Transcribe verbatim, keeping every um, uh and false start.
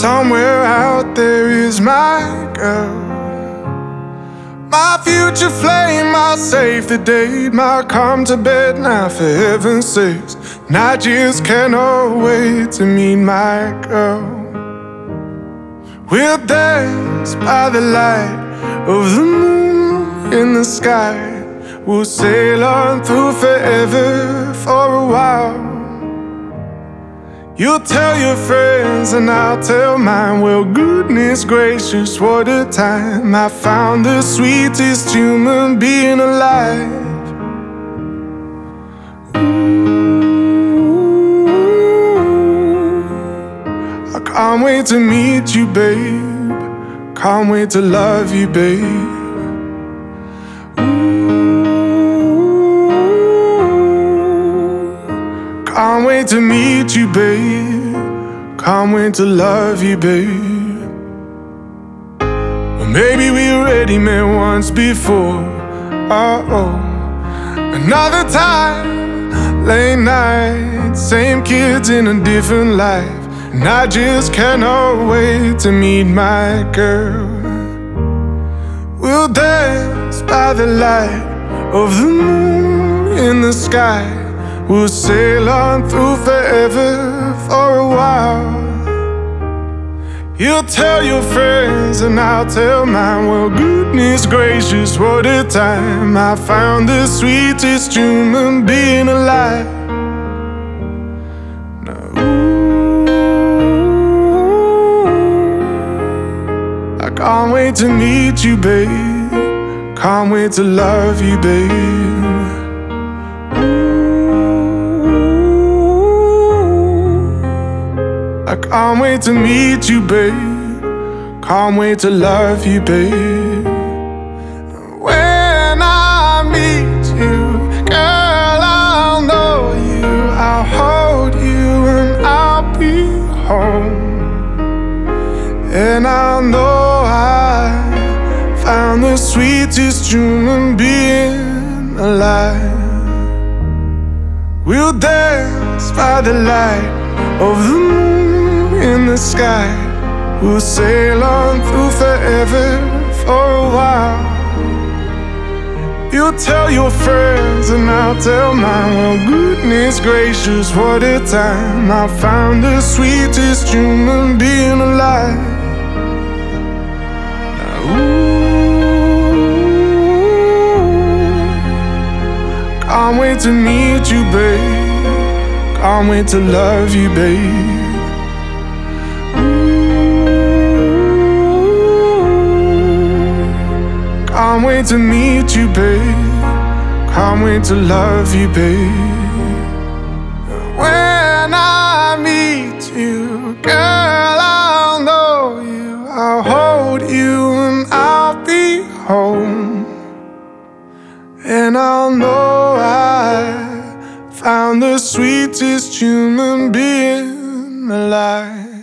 Somewhere out there is my girl, my future flame, my save the date, my come to bed now for heaven's sakes. And I just cannot wait to meet my girl. We'll dance by the light of the moon in the sky. We'll sail on through forever for a while. You'll tell your friends and I'll tell mine. Well, goodness gracious, what a time. I found the sweetest human being alive. Ooh, I can't wait to meet you, babe. Can't wait to love you, babe. Can't wait to meet you, babe. Can't wait to love you, babe. Well, maybe we already met once before. Uh-oh. Another time, late night, same kids in a different life. And I just cannot wait to meet my girl. We'll dance by the light of the moon in the sky. We'll sail on through forever for a while. You'll tell your friends and I'll tell mine. Well, goodness gracious, what a time. I found the sweetest human being alive. Now, ooh, I can't wait to meet you, babe. Can't wait to love you, babe. I can't wait to meet you, babe. Can't wait to love you, babe. When I meet you, girl, I'll know you. I'll hold you and I'll be home. And I'll know I found the sweetest human being alive. We'll dance by the light of the moon in the sky. We'll sail on through forever for a while. You'll tell your friends and I'll tell mine. Well, goodness gracious, what a time. I found the sweetest human being alive. Now, ooh, can't wait to meet you, babe. Can't wait to love you, babe. Can't wait to meet you, babe. Can't wait to love you, babe. When I meet you, girl, I'll know you. I'll hold you and I'll be home. And I'll know I found the sweetest human being alive.